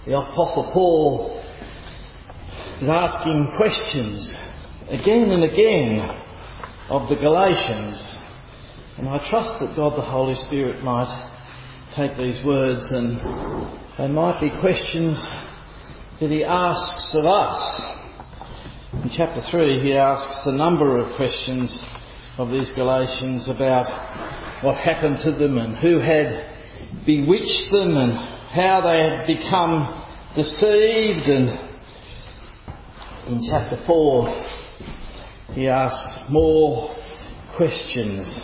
The Apostle Paul is asking questions again and again of the Galatians, and I trust that God the Holy Spirit might take these words and they might be questions that he asks of us. In chapter 3 he asks a number of questions of these Galatians about what happened to them and who had bewitched them and how they had become deceived. And in chapter 4 he asks more questions.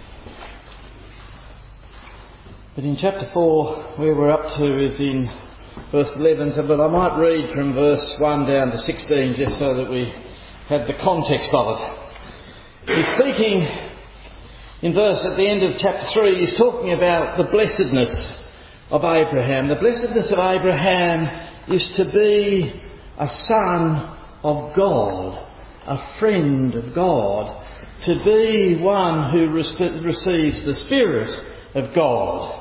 But in chapter 4 where we're up to is in verse 11, but I might read from verse 1 down to 16 just so that we have the context of it. He's speaking in verse at the end of chapter 3, he's talking about the blessedness of Abraham. The blessedness of Abraham is to be a son of God, a friend of God, to be one who receives the Spirit of God.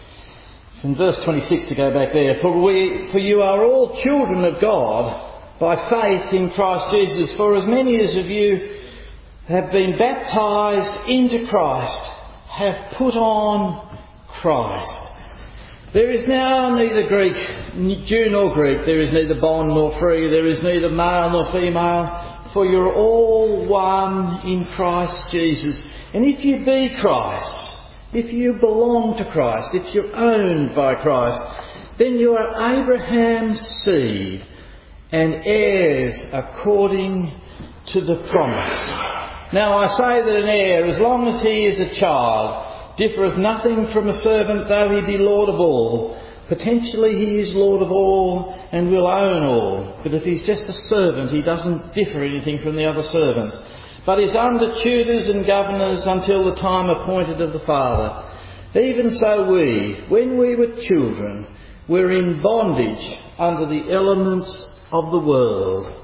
In verse 26 to go back there, for you are all children of God by faith in Christ Jesus. For as many as of you have been baptised into Christ have put on Christ. There is now neither Jew nor Greek, there is neither bond nor free, there is neither male nor female, for you're all one in Christ Jesus. And if you be Christ, if you belong to Christ, if you're owned by Christ, then you are Abraham's seed and heirs according to the promise. Now I say that an heir, as long as he is a child, differeth nothing from a servant, though he be Lord of all. Potentially he is Lord of all and will own all. But if he's just a servant, he doesn't differ anything from the other servants, but is under tutors and governors until the time appointed of the Father. Even so we, when we were children, were in bondage under the elements of the world.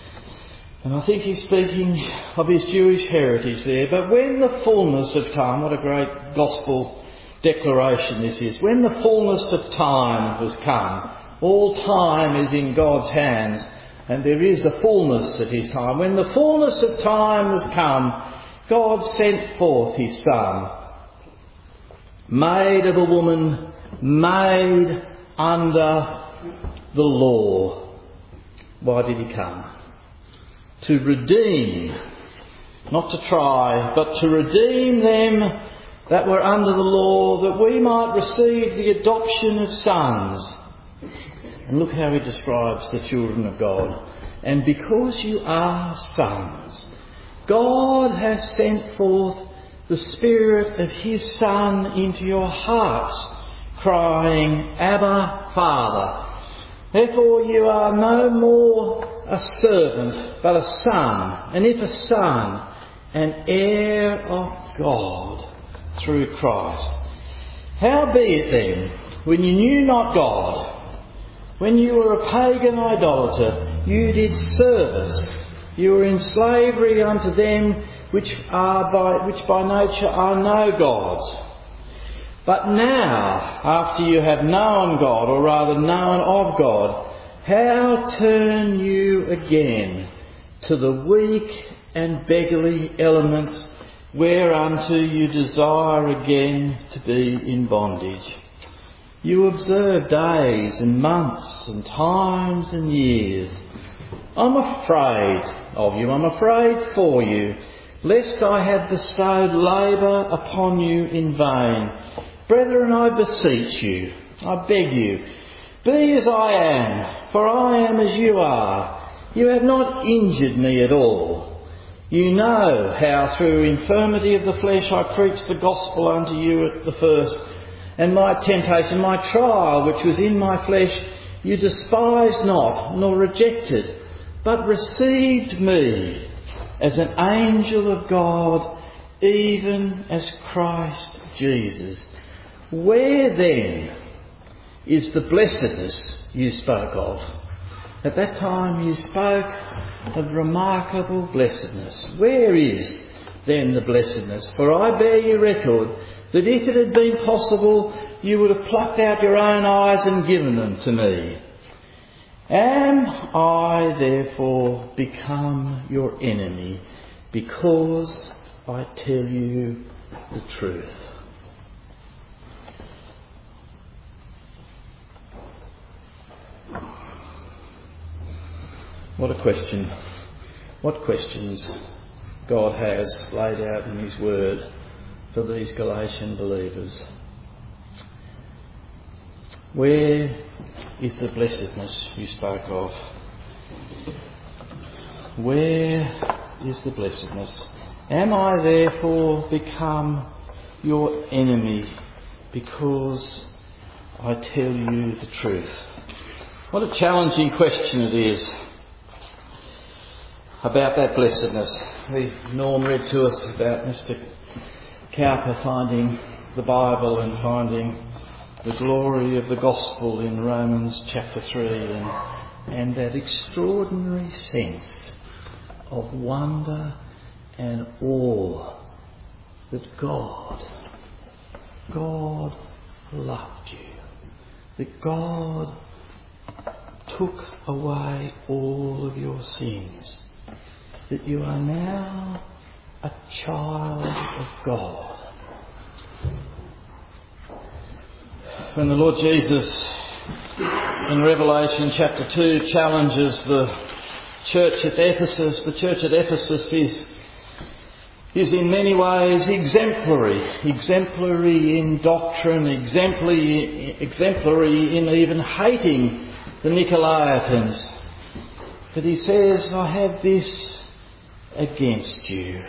And I think he's speaking of his Jewish heritage there. But when the fullness of time, what a great gospel declaration this is. When the fullness of time was come, all time is in God's hands, and there is a fullness of his time. When the fullness of time was come, God sent forth his Son, made of a woman, made under the law. Why did he come? To redeem, not to try, but to redeem them that were under the law, that we might receive the adoption of sons. And look how he describes the children of God. And because you are sons, God has sent forth the Spirit of his Son into your hearts, crying, Abba, Father. Therefore you are no more a servant, but a son, and if a son, an heir of God through Christ. Howbeit then, when you knew not God, when you were a pagan idolater, you did service. You were in slavery unto them which by nature are no gods. But now, after you have known God, or rather known of God, how turn you again to the weak and beggarly elements whereunto you desire again to be in bondage? You observe days and months and times and years. I'm afraid of you, I'm afraid for you, lest I have bestowed labour upon you in vain. Brethren, I beseech you, I beg you, be as I am, for I am as you are. You have not injured me at all. You know how through infirmity of the flesh I preached the gospel unto you at the first, and my temptation, my trial, which was in my flesh, you despised not, nor rejected, but received me as an angel of God, even as Christ Jesus. Where then is the blessedness you spoke of? At that time you spoke of remarkable blessedness. Where is then the blessedness? For I bear you record that if it had been possible, you would have plucked out your own eyes and given them to me. Am I therefore become your enemy because I tell you the truth? What a question. What questions God has laid out in His Word for these Galatian believers. Where is the blessedness you spoke of? Where is the blessedness? Am I therefore become your enemy because I tell you the truth? What a challenging question it is about that blessedness. Norm read to us about Mr. Cowper finding the Bible and finding the glory of the gospel in Romans chapter 3 and that extraordinary sense of wonder and awe that God loved you, that God took away all of your sins, that you are now a child of God. When the Lord Jesus in Revelation chapter 2 challenges the church at Ephesus, the church at Ephesus is in many ways exemplary in doctrine, exemplary in even hating the Nicolaitans. But he says, I have this against you.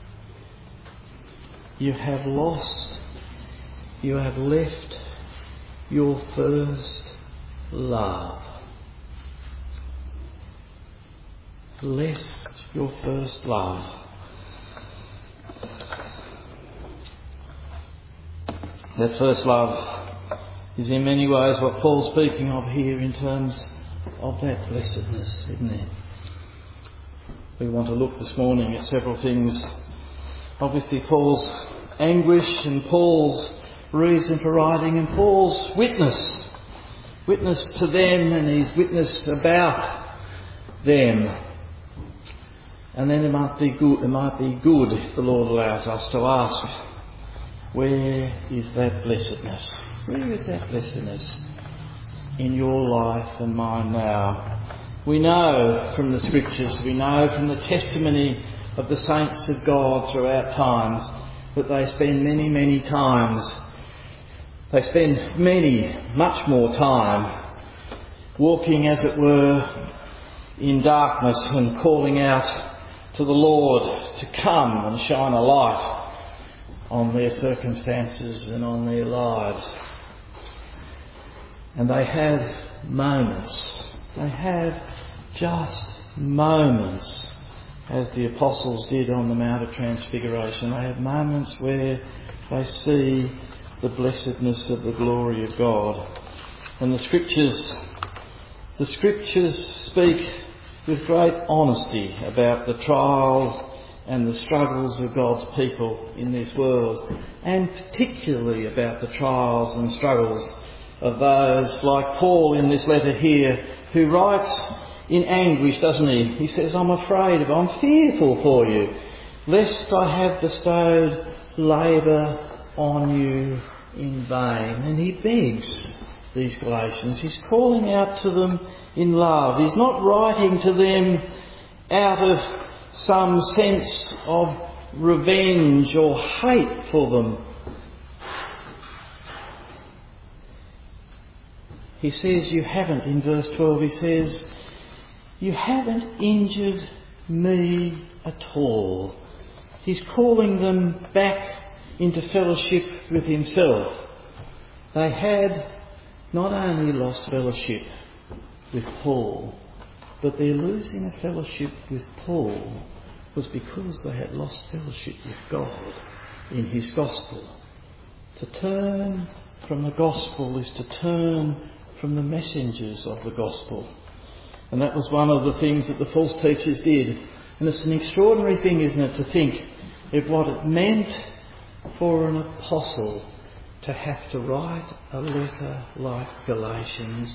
You have lost, you have left your first love. Left your first love. That first love is in many ways what Paul's speaking of here in terms of that blessedness, isn't it? We want to look this morning at several things. Obviously Paul's anguish and Paul's reason for writing and Paul's witness to them and his witness about them. And then it might be good if the Lord allows us to ask, where is that blessedness? Where is that blessedness in your life and mine now? We know from the Scriptures, we know from the testimony of the saints of God throughout times that they spend much more time walking, as it were, in darkness and calling out to the Lord to come and shine a light on their circumstances and on their lives. And they have moments. They have just moments, as the apostles did on the Mount of Transfiguration. They have moments where they see the blessedness of the glory of God. And the Scriptures speak with great honesty about the trials and the struggles of God's people in this world, and particularly about the trials and struggles of those like Paul in this letter here, who writes in anguish, doesn't he? He says, I'm fearful for you, lest I have bestowed labour on you in vain. And he begs these Galatians. He's calling out to them in love. He's not writing to them out of some sense of revenge or hate for them. He says, in verse 12, he says, you haven't injured me at all. He's calling them back into fellowship with himself. They had not only lost fellowship with Paul, but their losing of fellowship with Paul was because they had lost fellowship with God in his gospel. To turn from the gospel is to turn from the messengers of the gospel. And that was one of the things that the false teachers did. And it's an extraordinary thing, isn't it, to think of what it meant for an apostle to have to write a letter like Galatians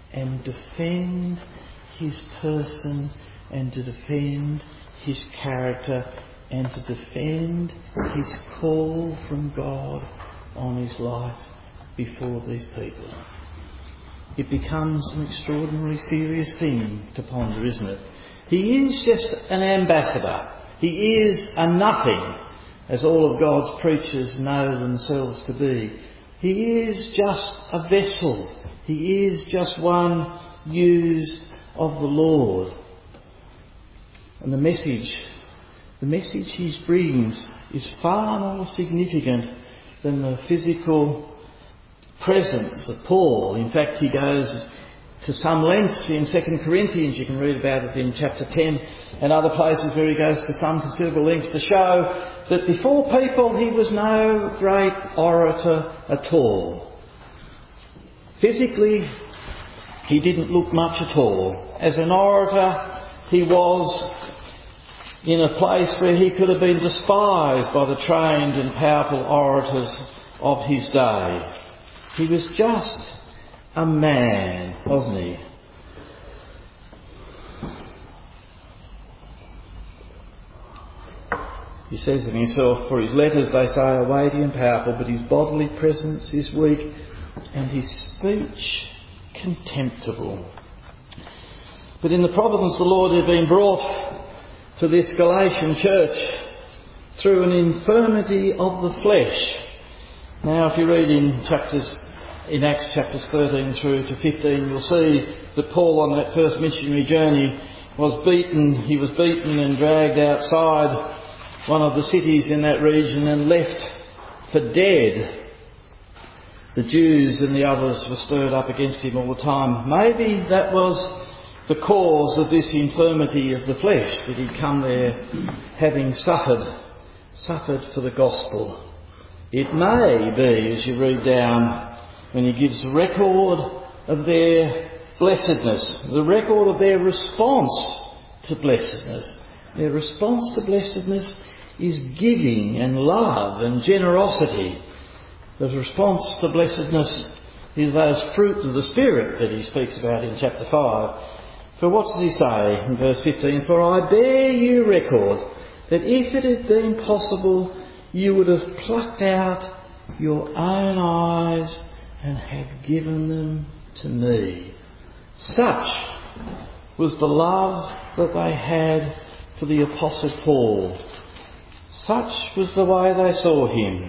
and defend his person and to defend his character and to defend his call from God on his life before these people. It becomes an extraordinarily serious thing to ponder, isn't it? He is just an ambassador. He is a nothing, as all of God's preachers know themselves to be. He is just a vessel. He is just one used of the Lord. And the message he brings is far more significant than the physical presence of Paul. In fact, he goes to some lengths in 2 Corinthians. You can read about it in chapter 10 and other places where he goes to some considerable lengths to show that before people he was no great orator at all. Physically, he didn't look much at all. As an orator, he was in a place where he could have been despised by the trained and powerful orators of his day. He was just a man, wasn't he? He says of himself, for his letters, they say, are weighty and powerful, but his bodily presence is weak and his speech contemptible. But in the providence of the Lord, he had been brought to this Galatian church through an infirmity of the flesh. Now, if you read in Acts chapters 13 through to 15, you'll see that Paul on that first missionary journey was beaten. He was beaten and dragged outside one of the cities in that region and left for dead. The Jews and the others were stirred up against him all the time. Maybe that was the cause of this infirmity of the flesh, that he'd come there having suffered for the gospel. It may be, as you read down, when he gives the record of their blessedness, the record of their response to blessedness. Their response to blessedness is giving and love and generosity. The response to blessedness is those fruits of the Spirit that he speaks about in chapter 5. For what does he say in verse 15? For I bear you record that if it had been possible, you would have plucked out your own eyes and have given them to me. Such was the love that they had for the Apostle Paul. Such was the way they saw him.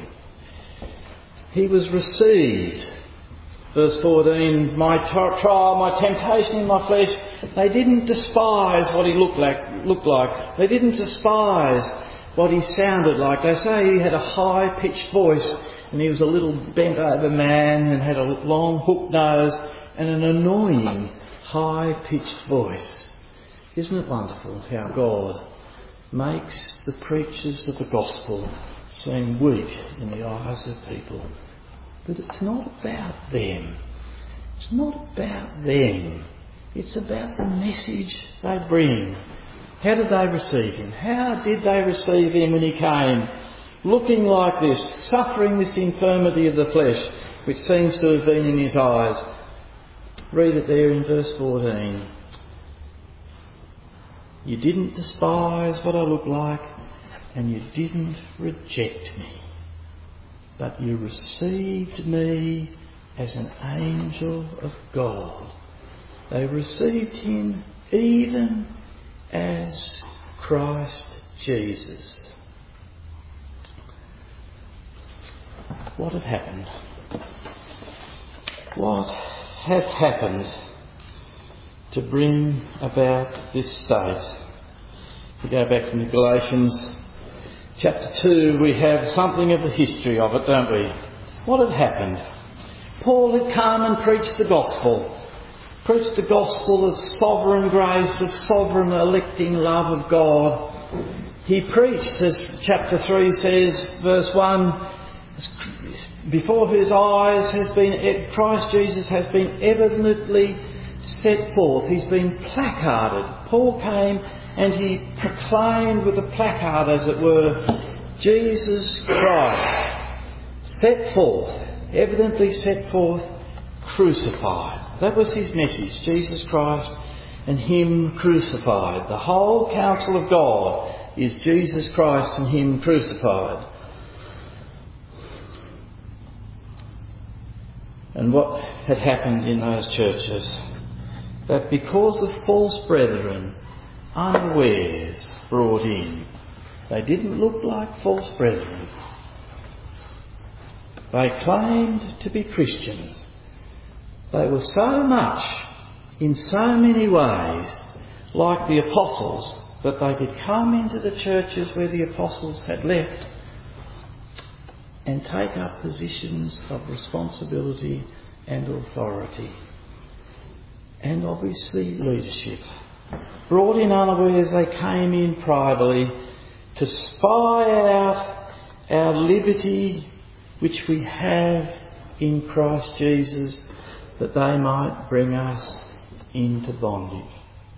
He was received. Verse 14, my trial, my temptation in my flesh, they didn't despise what he looked like. They didn't despise what he sounded like. They say he had a high-pitched voice and he was a little bent-over man and had a long hooked nose and an annoying high-pitched voice. Isn't it wonderful how God makes the preachers of the gospel seem weak in the eyes of people? But it's not about them. It's not about them. It's about the message they bring. How did they receive him? How did they receive him when he came? Looking like this, suffering this infirmity of the flesh, which seems to have been in his eyes. Read it there in verse 14. You didn't despise what I look like, and you didn't reject me. But you received me as an angel of God. They received him even as Christ Jesus. What had happened? What had happened to bring about this state? We go back from Galatians Chapter 2, we have something of the history of it, don't we? What had happened? Paul had come and preached the gospel of sovereign grace, of sovereign electing love of God. He preached, as chapter 3 says, verse 1, before whose eyes Christ Jesus has been evidently set forth. He's been placarded. Paul came and he proclaimed with a placard, as it were, Jesus Christ, set forth, evidently set forth, crucified. That was his message, Jesus Christ and him crucified. The whole counsel of God is Jesus Christ and him crucified. And what had happened in those churches? That because of false brethren, unawares brought in, they didn't look like false brethren. They claimed to be Christians. They were so much, in so many ways, like the apostles, that they could come into the churches where the apostles had left and take up positions of responsibility and authority. And obviously leadership. Brought in unawares, they came in privately to spy out our liberty which we have in Christ Jesus, that they might bring us into bondage.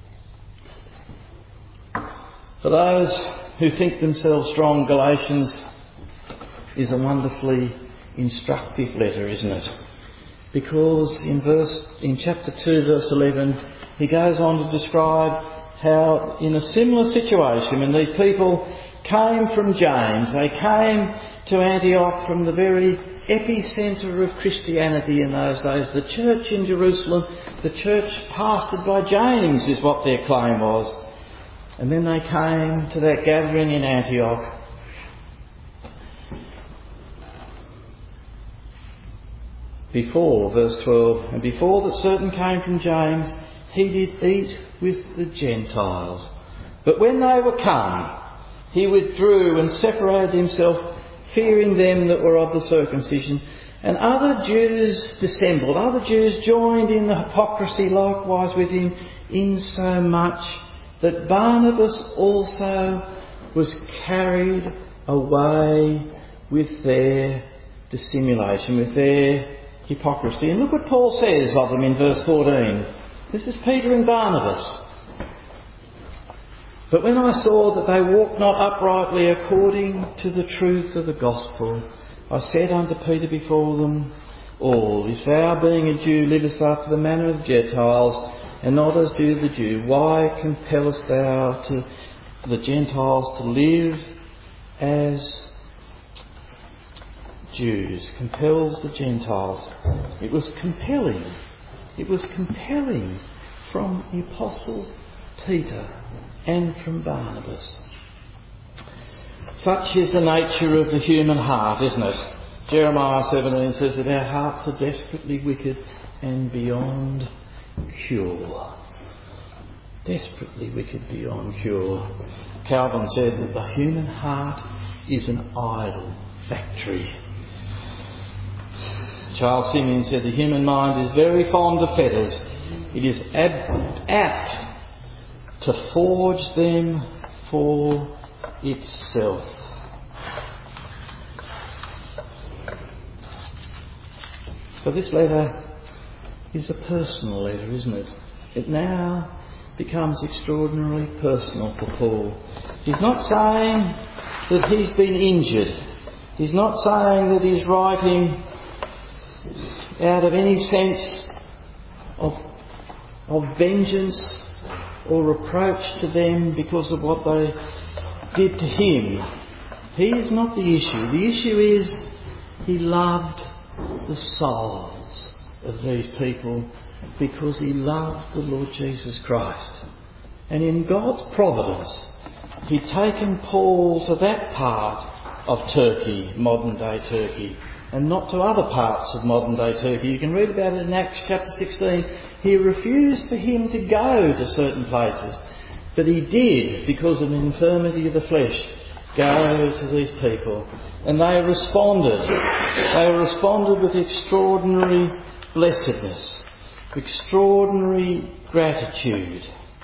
For those who think themselves strong, Galatians is a wonderfully instructive letter, isn't it? Because in chapter 2, verse 11, he goes on to describe how in a similar situation, when these people came from James, they came to Antioch from the very epicentre of Christianity in those days. The church in Jerusalem, the church pastored by James is what their claim was. And then they came to that gathering in Antioch. Before, verse 12, and before that certain came from James, he did eat with the Gentiles. But when they were come, he withdrew and separated himself, fearing them that were of the circumcision. And other Jews dissembled, other Jews joined in the hypocrisy likewise with him, insomuch that Barnabas also was carried away with their dissimulation, with their hypocrisy. And look what Paul says of them in verse 14. This is Peter and Barnabas. But when I saw that they walked not uprightly according to the truth of the gospel, I said unto Peter before them all, if thou being a Jew livest after the manner of the Gentiles, and not as do the Jew, why compellest thou to the Gentiles to live as Jews? Compels the Gentiles. It was compelling. It was compelling from the Apostle Peter and from Barnabas. Such is the nature of the human heart, isn't it? Jeremiah 17 says that our hearts are desperately wicked and beyond cure. Desperately wicked beyond cure. Calvin said that the human heart is an idol factory. Charles Simeon said the human mind is very fond of fetters. It is apt to forge them for itself. So this letter is a personal letter, isn't it? It now becomes extraordinarily personal for Paul. He's not saying that he's been injured. He's not saying that he's writing out of any sense of vengeance or reproach to them because of what they did to him. He is not the issue. The issue is he loved the souls of these people because he loved the Lord Jesus Christ. And in God's providence, he'd taken Paul to that part of Turkey, modern day Turkey, and not to other parts of modern day Turkey. You can read about it in Acts chapter 16. He refused for him to go to certain places, but he did, because of an infirmity of the flesh, go to these people. And they responded. They responded with extraordinary blessedness, extraordinary gratitude.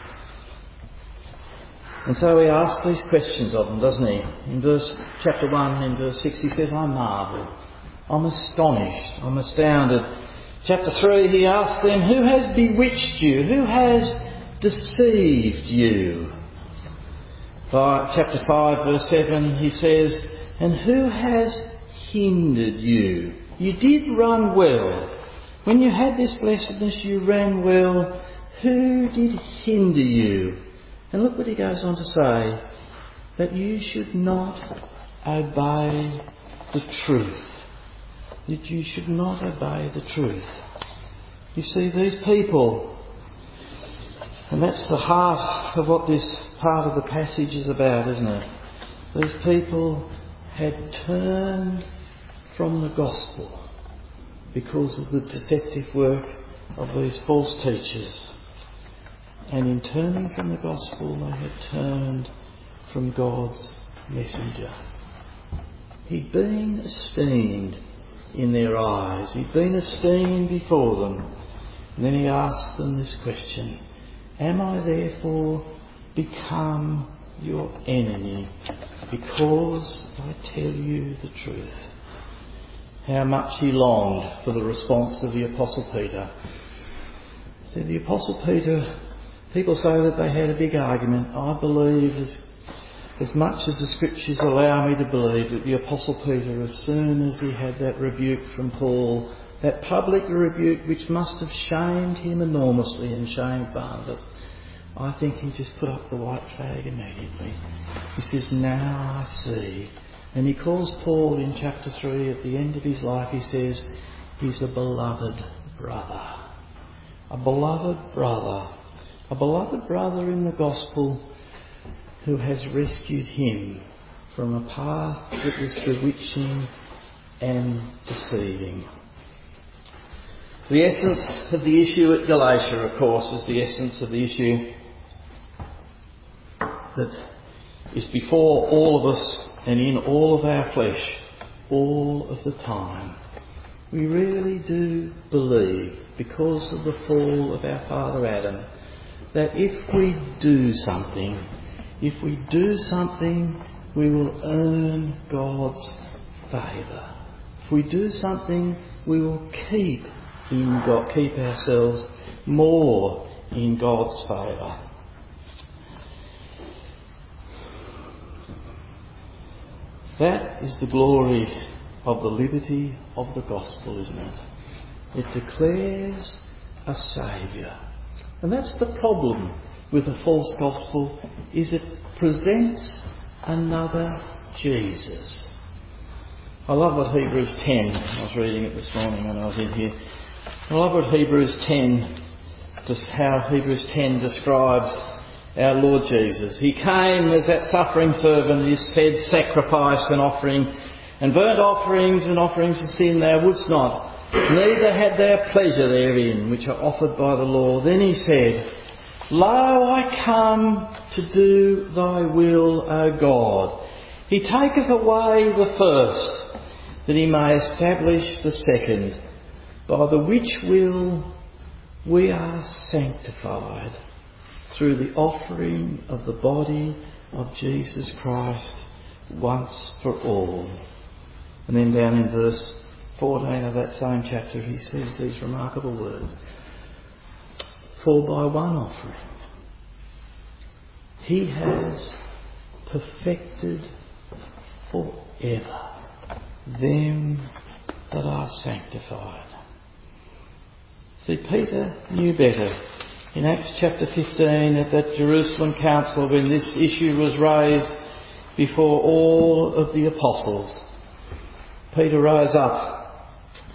And so he asks these questions of them, doesn't he? In chapter 1, in verse 6, he says, I marvel. I'm astonished. I'm astounded. Chapter 3, he asks them, who has bewitched you? Who has deceived you? Chapter 5, verse 7, he says, and who has hindered you? You did run well. When you had this blessedness, you ran well. Who did hinder you? And look what he goes on to say, that you should not obey the truth. That you should not obey the truth. You see, these people, and that's the heart of what this part of the passage is about, isn't it? These people had turned from the gospel because of the deceptive work of these false teachers. And in turning from the gospel, they had turned from God's messenger. He'd been esteemed in their eyes. He'd been esteemed before them. And then he asked them this question, am I therefore become your enemy because I tell you the truth? How much he longed for the response of the Apostle Peter. So the Apostle Peter, people say that they had a big argument. I believe, as much as the Scriptures allow me to believe, that the Apostle Peter, as soon as he had that rebuke from Paul, that public rebuke which must have shamed him enormously and shamed Barnabas, I think he just put up the white flag immediately. He says, now I see. And he calls Paul in chapter 3 at the end of his life, he says, he's a beloved brother. A beloved brother. A beloved brother in the gospel who has rescued him from a path that was bewitching and deceiving. The essence of the issue at Galatia, of course, is the essence of the issue that is before all of us and in all of our flesh all of the time. We really do believe, because of the fall of our father Adam, that if we do something, we will earn God's favour. If we do something, we will keep ourselves more in God's favour. That is the glory of the liberty of the gospel, isn't it? It declares a saviour. And that's the problem with a false gospel, is it presents another Jesus. I love what Hebrews 10, I was reading it this morning when I was in here. I love what Hebrews 10, just how Hebrews 10 describes our Lord Jesus. He came as that suffering servant, he said, sacrifice and offering, and burnt offerings and offerings of sin thou wouldst not, neither had thou pleasure therein, which are offered by the law. Then he said, Lo, I come to do thy will, O God. He taketh away the first, that he may establish the second, by the which will we are sanctified through the offering of the body of Jesus Christ once for all. And then down in verse 14 of that same chapter, he says these remarkable words. For by one offering he has perfected forever them that are sanctified. See, Peter knew better. In Acts chapter 15, at that Jerusalem council, when this issue was raised before all of the apostles, Peter rose up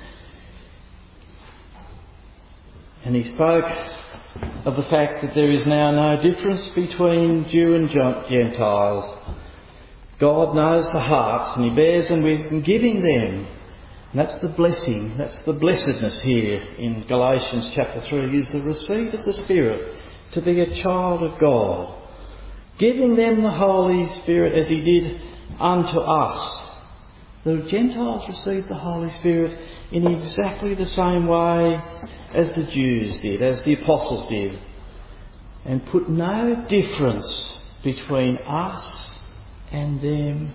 and he spoke of the fact that there is now no difference between Jew and Gentiles. God knows the hearts and he bears them with giving them. And that's the blessing, that's the blessedness here in Galatians chapter 3, is the receipt of the Spirit to be a child of God. Giving them the Holy Spirit as he did unto us. The Gentiles received the Holy Spirit in exactly the same way as the Jews did, as the apostles did. And put no difference between us and them,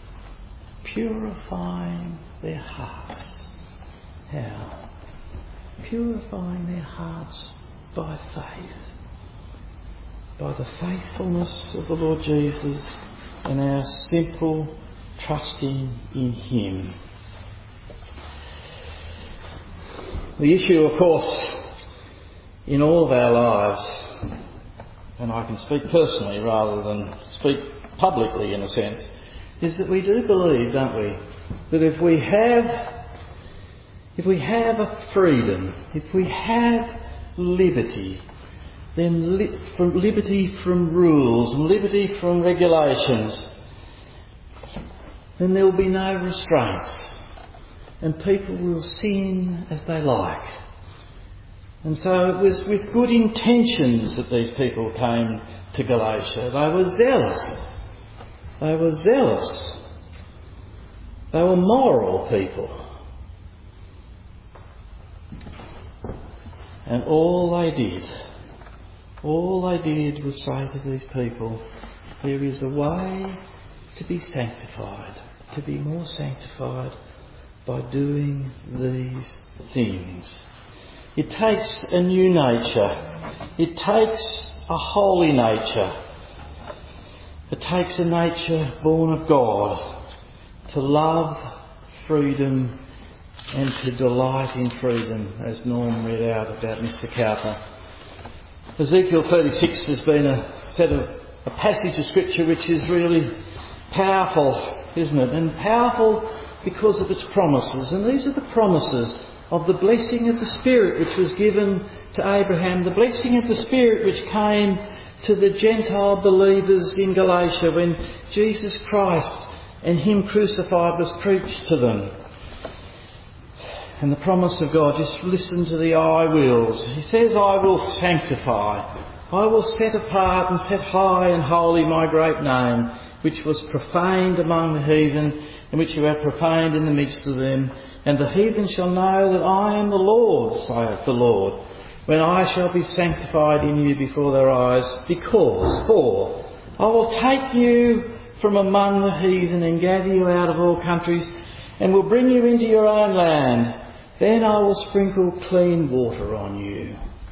purifying their hearts. How? Purifying their hearts by faith. By the faithfulness of the Lord Jesus and our simple trusting in him. The issue, of course, in all of our lives, and I can speak personally rather than speak publicly in a sense, is that we do believe, don't we, that if we have a freedom, if we have liberty, then liberty from rules and liberty from regulations, then there will be no restraints and people will sin as they like. And so it was with good intentions that these people came to Galatia. They were zealous. They were zealous. They were moral people. And all they did was say to these people, there is a way to be sanctified, to be more sanctified by doing these things. It takes a new nature. It takes a holy nature. It takes a nature born of God to love freedom and to delight in freedom, as Norm read out about Mr. Cowper. Ezekiel 36 has been a passage of Scripture which is really powerful, isn't it? And powerful because of its promises. And these are the promises of the blessing of the Spirit which was given to Abraham, the blessing of the Spirit which came to the Gentile believers in Galatia when Jesus Christ and Him crucified was preached to them. And the promise of God, just listen to the I wills. He says, I will sanctify. I will set apart and set high and holy my great name, which was profaned among the heathen, and which you have profaned in the midst of them. And the heathen shall know that I am the Lord, saith the Lord, when I shall be sanctified in you before their eyes. For I will take you from among the heathen and gather you out of all countries, and will bring you into your own land. Then I will sprinkle clean water on you,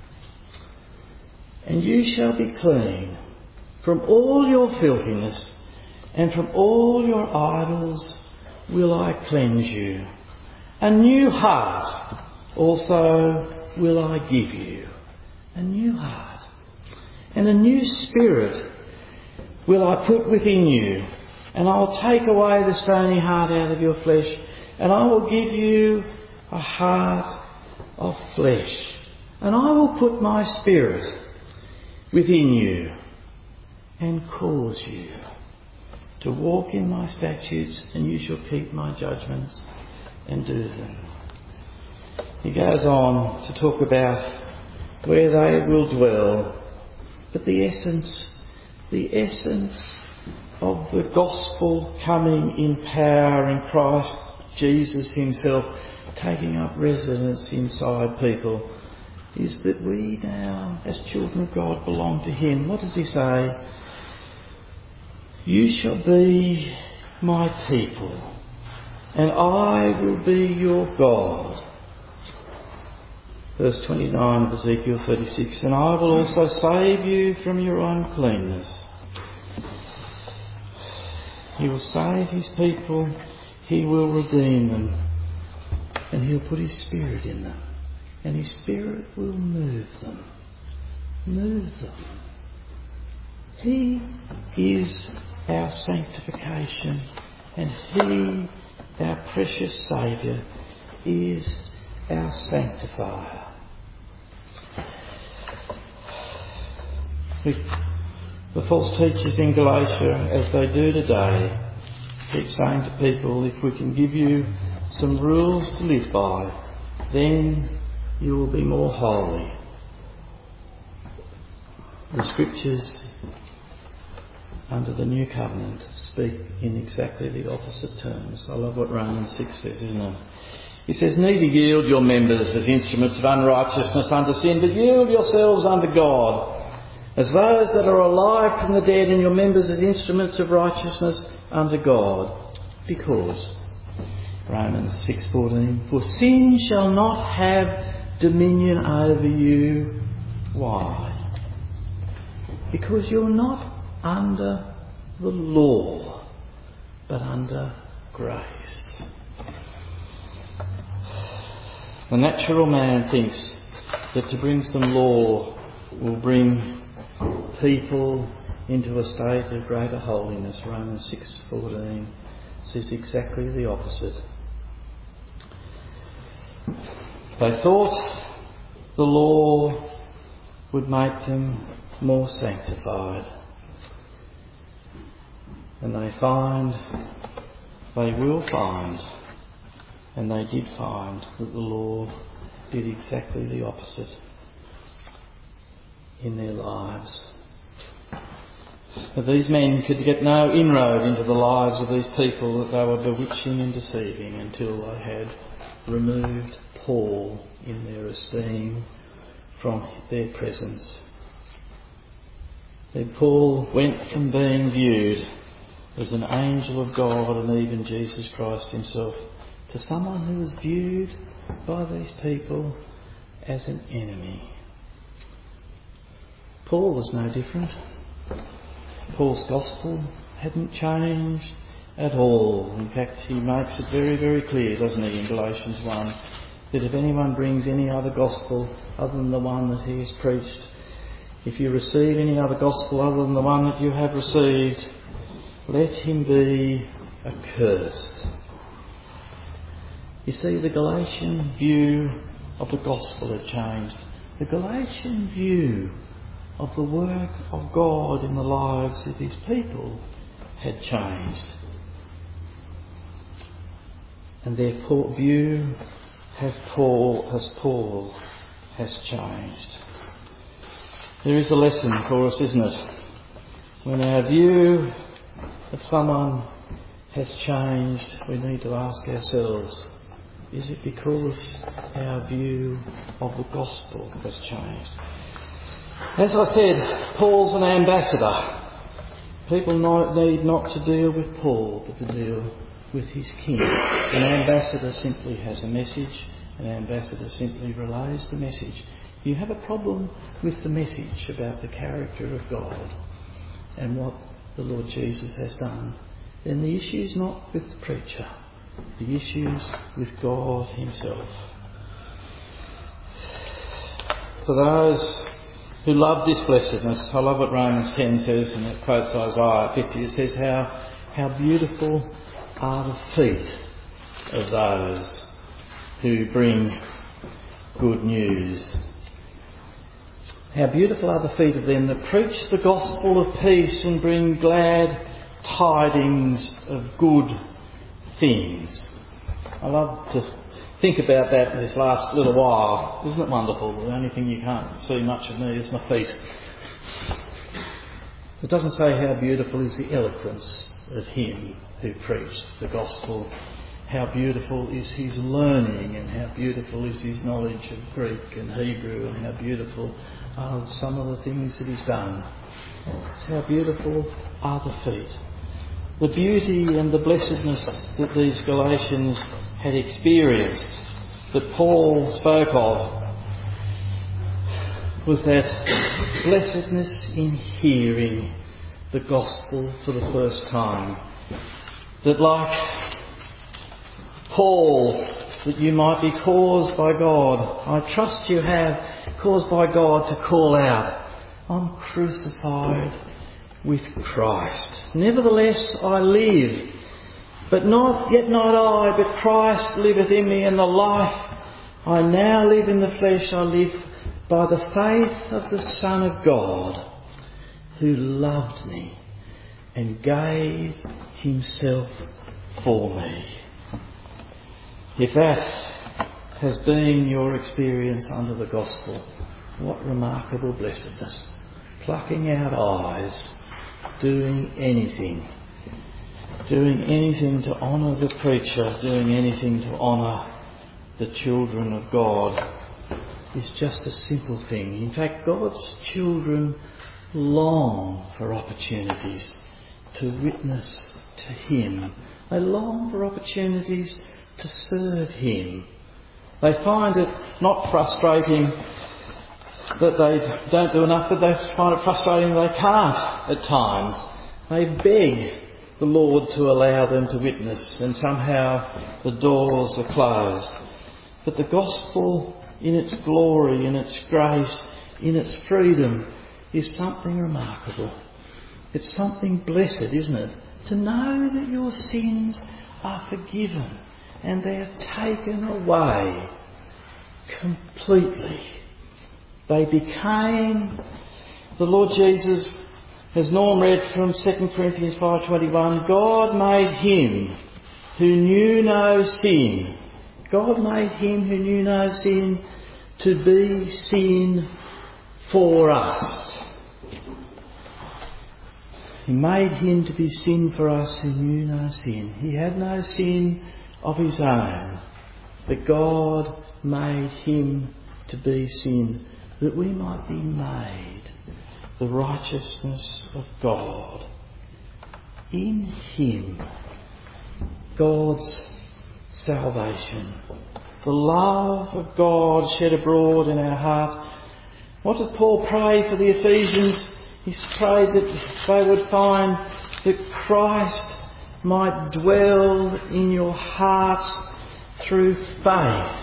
and you shall be clean from all your filthiness, and from all your idols will I cleanse you. A new heart also will I give you. A new heart. And a new spirit will I put within you. And I will take away the stony heart out of your flesh. And I will give you a heart of flesh. And I will put my spirit within you and cause you to walk in my statutes, and you shall keep my judgments and do them. He goes on to talk about where they will dwell. But the essence of the gospel coming in power in Christ Jesus Himself, taking up residence inside people, is that we now, as children of God, belong to Him. What does He say? You shall be my people, and I will be your God. Verse 29 of Ezekiel 36, and I will also save you from your uncleanness. He will save His people, He will redeem them, and He'll put His Spirit in them, and His Spirit will move them. Move them. He is our sanctification, and He, our precious Saviour, is our sanctifier. The false teachers in Galatia, as they do today, keep saying to people, if we can give you some rules to live by, then you will be more holy. The Scriptures under the New Covenant speak in exactly the opposite terms. I love what Romans 6 says, isn't it? He says, neither yield your members as instruments of unrighteousness unto sin, but yield yourselves unto God, as those that are alive from the dead, and your members as instruments of righteousness unto God. Because, Romans 6:14, for sin shall not have dominion over you. Why? Because you're not under the law, but under grace. The natural man thinks that to bring some law will bring people into a state of greater holiness. Romans 6:14 says exactly the opposite. They thought the law would make them more sanctified. And they will find, and they did find, that the law did exactly the opposite in their lives. But these men could get no inroad into the lives of these people that they were bewitching and deceiving until they had removed Paul in their esteem from their presence. Then Paul went from being viewed as an angel of God and even Jesus Christ himself to someone who was viewed by these people as an enemy. Paul was no different. Paul's gospel hadn't changed at all. In fact, he makes it very, very clear, doesn't he, in Galatians 1, that if anyone brings any other gospel other than the one that he has preached, if you receive any other gospel other than the one that you have received, let him be accursed. You see, the Galatian view of the gospel had changed. The Galatian view of the work of God in the lives of his people had changed. And their view has changed. There is a lesson for us, isn't it? When our view of someone has changed, we need to ask ourselves, is it because our view of the gospel has changed? As I said, Paul's an ambassador. People need not to deal with Paul, but to deal with his king. An ambassador simply has a message. An ambassador simply relays the message. You have a problem with the message about the character of God and what the Lord Jesus has done, then the issue is not with the preacher. The issue is with God himself. For those who love this blessedness, I love what Romans 10 says, and it quotes Isaiah 50. It says, how beautiful are the feet of those who bring good news. How beautiful are the feet of them that preach the gospel of peace and bring glad tidings of good things. I love to think about that this last little while. Isn't it wonderful? The only thing you can't see much of me is my feet. It doesn't say how beautiful is the eloquence of him who preached the gospel. How beautiful is his learning, and how beautiful is his knowledge of Greek and Hebrew, and how beautiful are some of the things that he's done. It's how beautiful are the feet. The beauty and the blessedness that these Galatians had experienced, that Paul spoke of, was that blessedness in hearing the gospel for the first time. That like Paul, that you might be caused by God, I trust you have, caused by God to call out, I'm crucified with Christ. Nevertheless I live, but not I, but Christ liveth in me, and the life I now live in the flesh I live by the faith of the Son of God, who loved me and gave himself for me. If that has been your experience under the gospel, what remarkable blessedness. Plucking out eyes, doing anything to honour the preacher, doing anything to honour the children of God is just a simple thing. In fact, God's children long for opportunities to witness to him. They long for opportunities to serve him. They find it not frustrating that they don't do enough, but they find it frustrating they can't at times. They beg the Lord to allow them to witness, and somehow the doors are closed. But the gospel in its glory, in its grace, in its freedom is something remarkable. It's something blessed, isn't it? To know that your sins are forgiven and they're taken away completely. They became, the Lord Jesus, as Norm read from 2 Corinthians 5:21, God made him who knew no sin. God made him who knew no sin to be sin for us. He made him to be sin for us who knew no sin. He had no sin of his own, but God made him to be sin that we might be made the righteousness of God. In him, God's salvation, the love of God shed abroad in our hearts. What did Paul pray for the Ephesians? He prayed that they would find that Christ might dwell in your hearts through faith.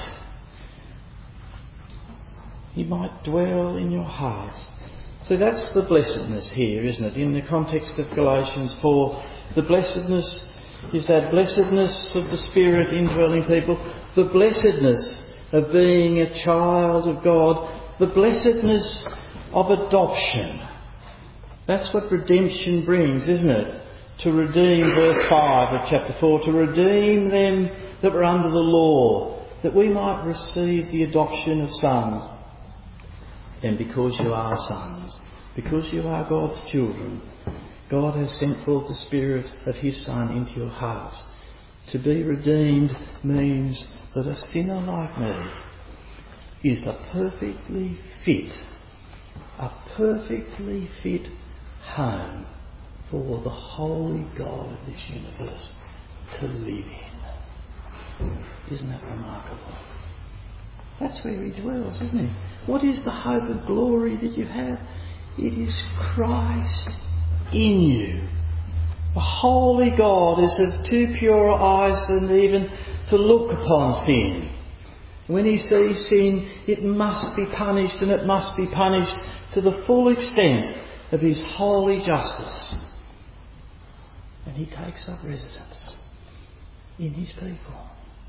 He might dwell in your hearts. So that's the blessedness here, isn't it? In the context of Galatians 4, the blessedness is that blessedness of the Spirit indwelling people, the blessedness of being a child of God, the blessedness of adoption. That's what redemption brings, isn't it? To redeem, verse 5 of chapter 4, to redeem them that were under the law, that we might receive the adoption of sons. And because you are sons, because you are God's children, God has sent forth the Spirit of His Son into your hearts. To be redeemed means that a sinner like me is a perfectly fit home for the holy God of this universe to live in. Isn't that remarkable? That's where He dwells, isn't He? What is the hope and glory that you have? It is Christ in you. The holy God is of too pure eyes than even to look upon sin. When He sees sin, it must be punished, and it must be punished to the full extent of His holy justice. And He takes up residence in His people.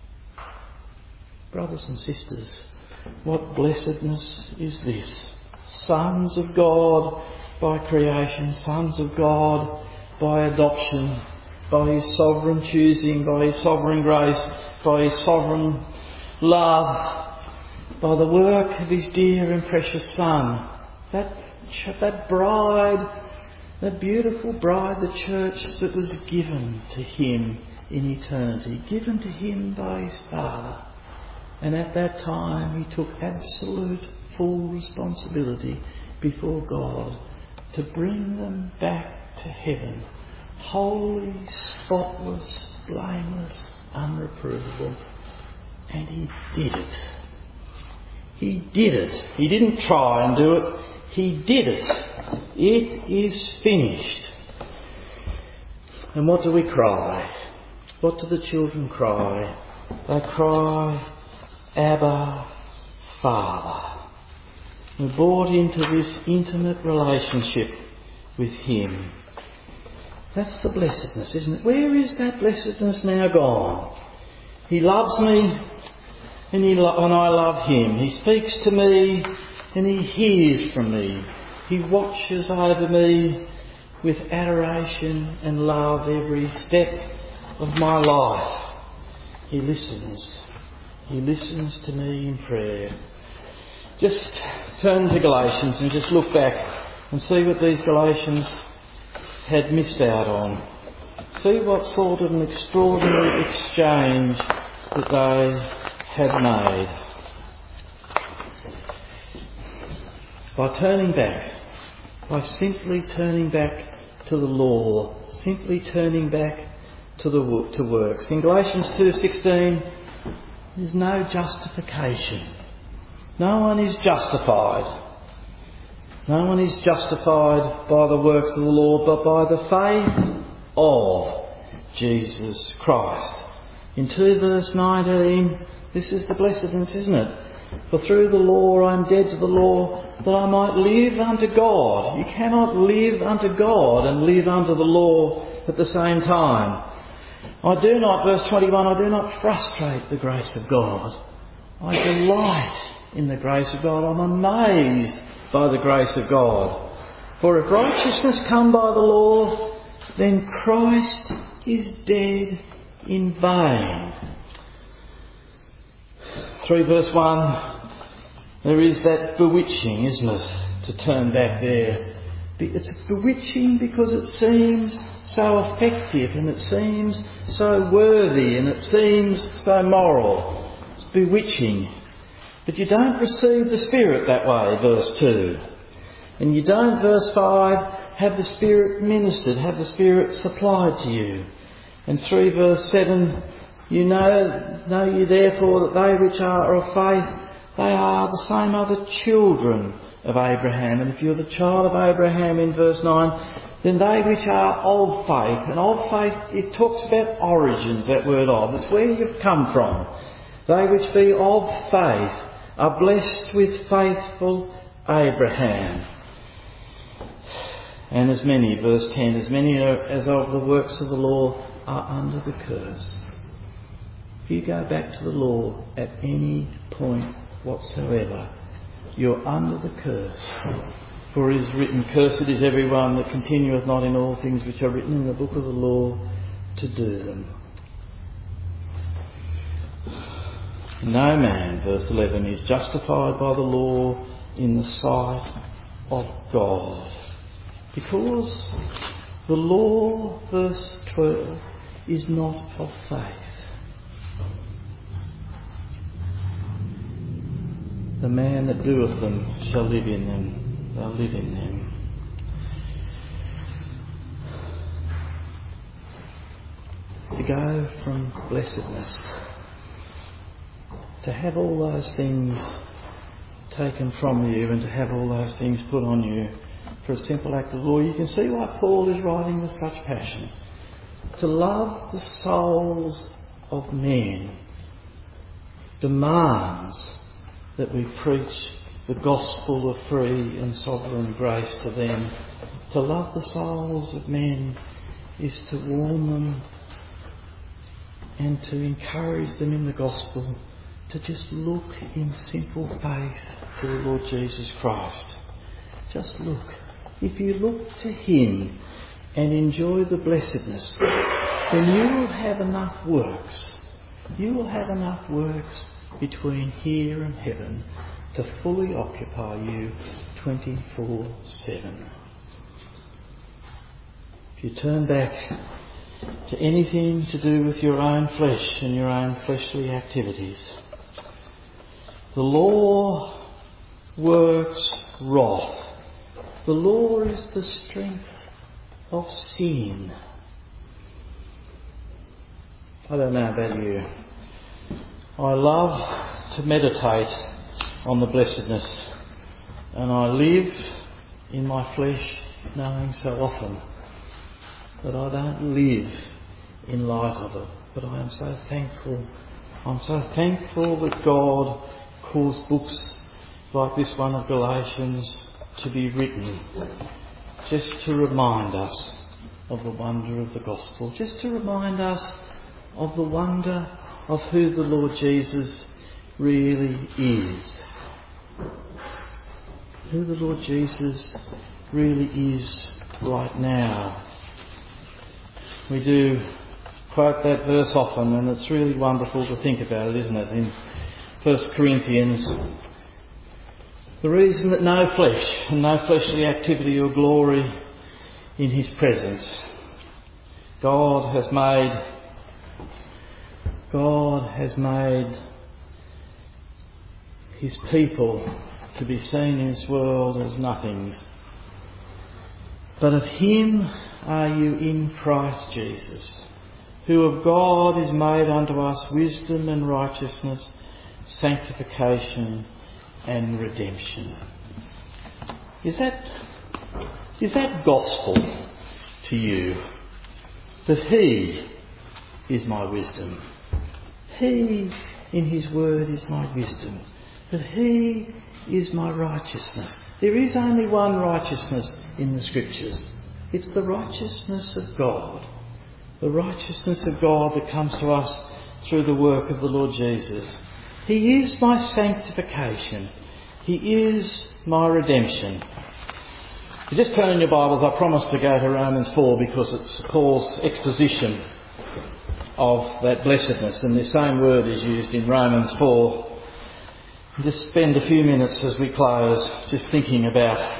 Brothers and sisters, what blessedness is this? Sons of God by creation, sons of God by adoption, by His sovereign choosing, by His sovereign grace, by His sovereign love, by the work of His dear and precious Son. That bride, that beautiful bride, the church that was given to Him in eternity, given to Him by His Father. And at that time He took absolute full responsibility before God to bring them back to heaven, holy, spotless, blameless, unreprovable. And He did it. He did it. He didn't try and do it. He did it. It is finished. And what do we cry? What do the children cry? They cry, Abba, Father. We're brought into this intimate relationship with Him. That's the blessedness, isn't it? Where is that blessedness now gone? He loves me and I love Him. He speaks to me and He hears from me. He watches over me with adoration and love every step of my life. He listens. He listens to me in prayer. Just turn to Galatians and just look back and see what these Galatians had missed out on. See what sort of an extraordinary exchange that they had made. By turning back, by simply turning back to the law, simply turning back to works. In Galatians 2:16, there's no justification. No one is justified. No one is justified by the works of the law, but by the faith of Jesus Christ. In 2 verse 19, This is the blessedness, isn't it? For through the law I am dead to the law, that I might live unto God. You cannot live unto God and live unto the law at the same time. I do not, verse 21, I do not frustrate the grace of God. I delight in the grace of God. I'm amazed by the grace of God. For if righteousness come by the law, then Christ is dead in vain. 3 verse 1, there is that bewitching, isn't it, to turn back there. It's bewitching because it seems so effective and it seems so worthy and it seems so moral. It's bewitching. But you don't receive the Spirit that way, verse 2. And you don't, verse 5, have the Spirit ministered, have the Spirit supplied to you. And 3 verse 7, you know you therefore that they which are of faith, they are the same are the children of Abraham. And if you're the child of Abraham in verse 9, then they which are of faith. And of faith, it talks about origins, that word of. It's where you've come from. They which be of faith are blessed with faithful Abraham. And as many, verse 10, as many as of the works of the law are under the curse. If you go back to the law at any point whatsoever, you're under the curse. For it is written, cursed is everyone that continueth not in all things which are written in the book of the law to do them. No man, verse 11, is justified by the law in the sight of God. Because the law, verse 12, is not of faith. The man that doeth them shall live in them. They'll live in them. To go from blessedness, to have all those things taken from you and to have all those things put on you for a simple act of law, you can see why Paul is writing with such passion. To love the souls of men demands that we preach the gospel of free and sovereign grace to them. To love the souls of men is to warn them and to encourage them in the gospel to just look in simple faith to the Lord Jesus Christ. Just look. If you look to Him and enjoy the blessedness, then you will have enough works. You will have enough works between here and heaven to fully occupy you 24/7. If you turn back to anything to do with your own flesh and your own fleshly activities, the law works wrath. The law is the strength of sin. I don't know about you. I love to meditate on the blessedness, and I live in my flesh knowing so often that I don't live in light of it. But I am so thankful. I'm so thankful that God caused books like this one of Galatians to be written, just to remind us of the wonder of the gospel, just to remind us of the wonder of who the Lord Jesus really is. Who the Lord Jesus really is right now. We do quote that verse often, and it's really wonderful to think about it, isn't it? In 1 Corinthians, the reason that no flesh and no fleshly activity or glory in His presence. God has made His people to be seen in this world as nothings. But of Him are you in Christ Jesus, who of God is made unto us wisdom and righteousness, sanctification and redemption. Is that gospel to you? That He is my wisdom. He In his word is my wisdom. That he is my righteousness. There is only one righteousness in the Scriptures. It's the righteousness of God. The righteousness of God that comes to us through the work of the Lord Jesus. He is my sanctification. He is my redemption. If you just turn in your Bibles, I promised to go to Romans 4 because it's Paul's exposition of that blessedness, and the same word is used in Romans 4. Just spend a few minutes as we close just thinking about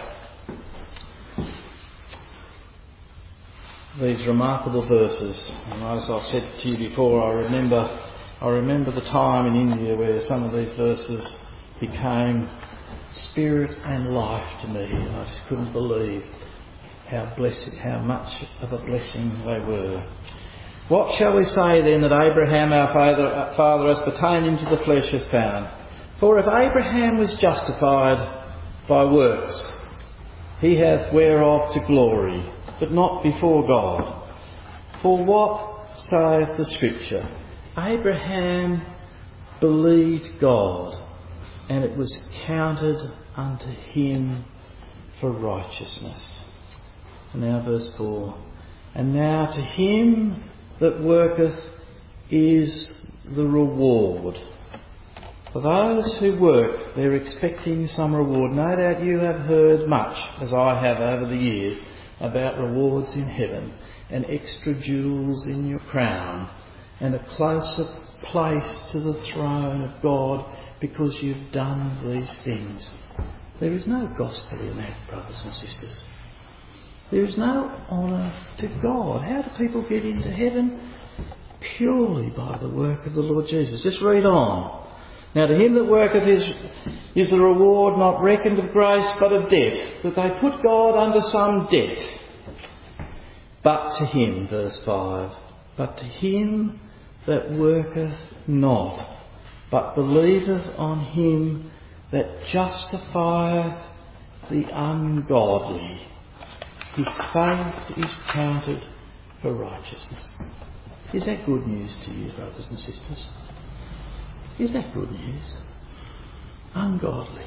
these remarkable verses. And as I've said to you before, I remember the time in India where some of these verses became spirit and life to me. I just couldn't believe how much of a blessing they were. What shall we say then that Abraham our father as pertaining to the flesh has found? For if Abraham was justified by works, he hath whereof to glory, but not before God. For what saith the Scripture? Abraham believed God, and it was counted unto him for righteousness. And now verse 4. And now to him that worketh is the reward. For those who work, they're expecting some reward. No doubt you have heard much, as I have over the years, about rewards in heaven and extra jewels in your crown and a closer place to the throne of God because you've done these things. There is no gospel in that, brothers and sisters. There is no honour to God. How do people get into heaven? Purely by the work of the Lord Jesus. Just read on. Now to him that worketh is the reward not reckoned of grace but of debt, that they put God under some debt. But to him, verse 5, but to him that worketh not, but believeth on him that justifieth the ungodly, his faith is counted for righteousness. Is that good news to you, brothers and sisters? Is that good news? Ungodly.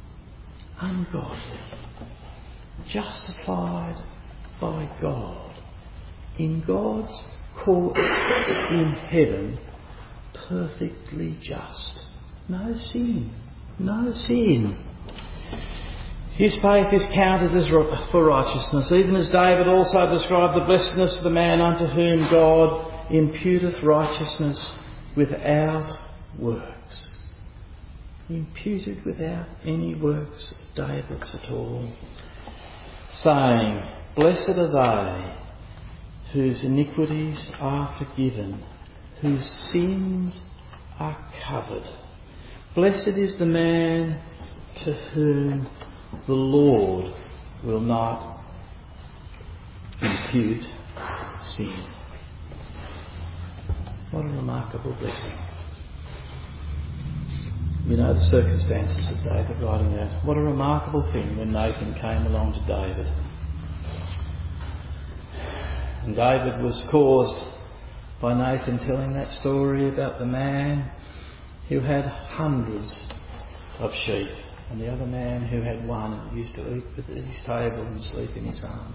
Justified by God. In God's court in heaven, perfectly just. No sin. His faith is counted as for righteousness, even as David also described the blessedness of the man unto whom God imputeth righteousness without works. Imputed without any works of David's at all. Saying, blessed are they whose iniquities are forgiven, whose sins are covered. Blessed is the man to whom the Lord will not impute sin. What a remarkable blessing. You know the circumstances of David writing that. What a remarkable thing when Nathan came along to David. And David was caused by Nathan telling that story about the man who had hundreds of sheep and the other man who had one and used to eat at his table and sleep in his arms.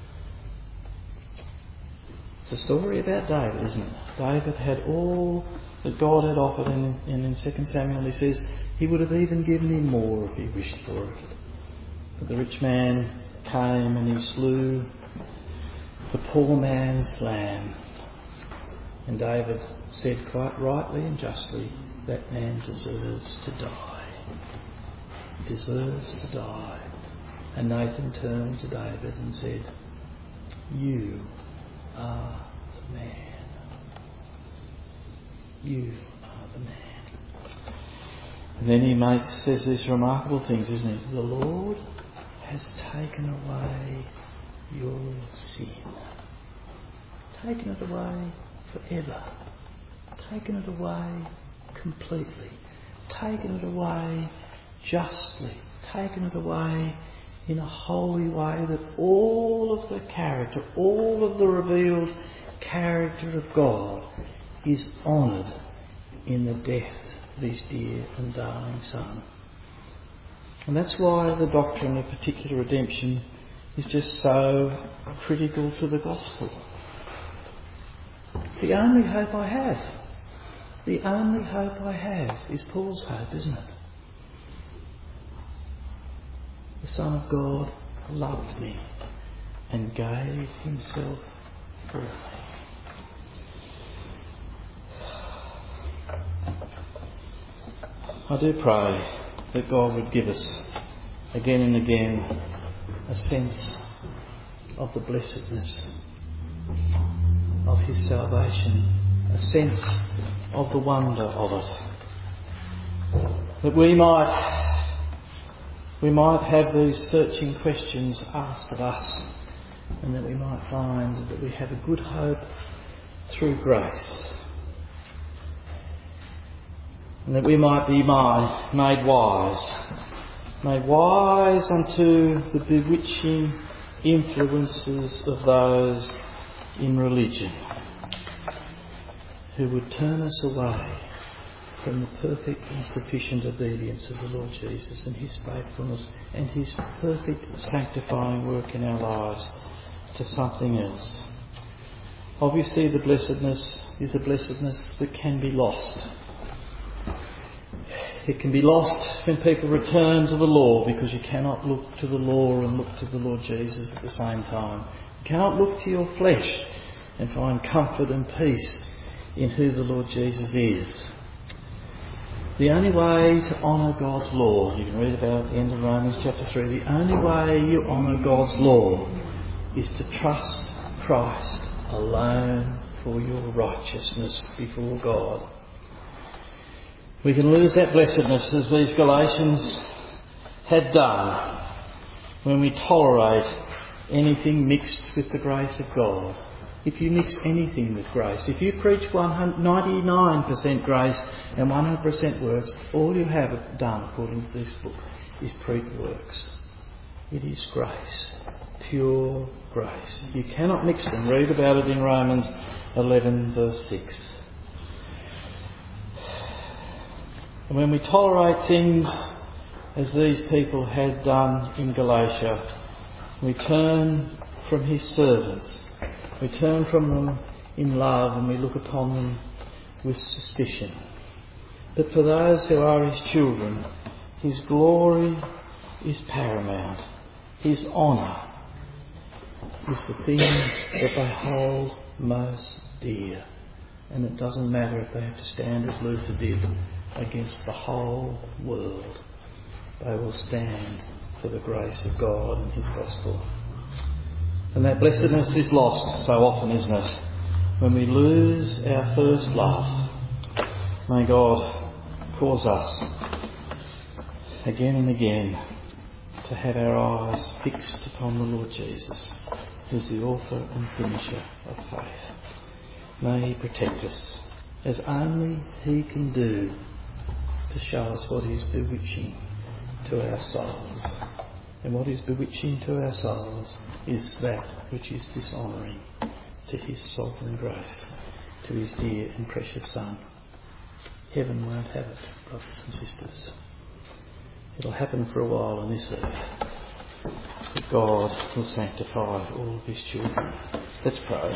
It's a story about David, isn't it? David had all that God had offered, and in 2 Samuel he says he would have even given him more if he wished for it. But the rich man came and he slew the poor man's lamb. And David said quite rightly and justly, that man deserves to die. He deserves to die. And Nathan turned to David and said, you are the man. You are the man. And then he says these remarkable things, isn't he? The Lord has taken away your sin. Taken it away forever. Taken it away completely. Taken it away justly. Taken it away in a holy way that all of the character, all of the revealed character of God is honoured in the death of his dear and darling Son. And that's why the doctrine of particular redemption is just so critical to the gospel. It's the only hope I have. The only hope I have is Paul's hope, isn't it? The Son of God loved me and gave himself for me. I do pray that God would give us again and again a sense of the blessedness of his salvation, a sense of the wonder of it, that we might have these searching questions asked of us, and that we might find that we have a good hope through grace, and that we might be made wise unto the bewitching influences of those in religion who would turn us away from the perfect and sufficient obedience of the Lord Jesus and his faithfulness and his perfect sanctifying work in our lives to something else. Obviously, the blessedness is a blessedness that can be lost. It can be lost when people return to the law, because you cannot look to the law and look to the Lord Jesus at the same time. You cannot look to your flesh and find comfort and peace in who the Lord Jesus is. The only way to honour God's law, you can read about it at the end of Romans chapter 3, the only way you honour God's law is to trust Christ alone for your righteousness before God. We can lose that blessedness as these Galatians had done when we tolerate anything mixed with the grace of God. If you mix anything with grace, if you preach 99% grace and 100% works, all you have done, according to this book, is preach works. It is grace, pure grace. You cannot mix them. Read about it in Romans 11 verse 6. And when we tolerate things as these people had done in Galatia, we turn from his servants. We turn from them in love and we look upon them with suspicion. But for those who are his children, his glory is paramount. His honour is the thing that they hold most dear. And it doesn't matter if they have to stand as Luther did against the whole world. They will stand for the grace of God and his gospel. And that blessedness is lost so often, isn't it? When we lose our first love. May God cause us again and again to have our eyes fixed upon the Lord Jesus, who's the author and finisher of faith. May he protect us as only he can do to show us what is bewitching to our souls. And what is bewitching to our souls is that which is dishonouring to his sovereign grace, to his dear and precious Son. Heaven won't have it, brothers and sisters. It'll happen for a while on this earth, but God will sanctify all of his children. Let's pray.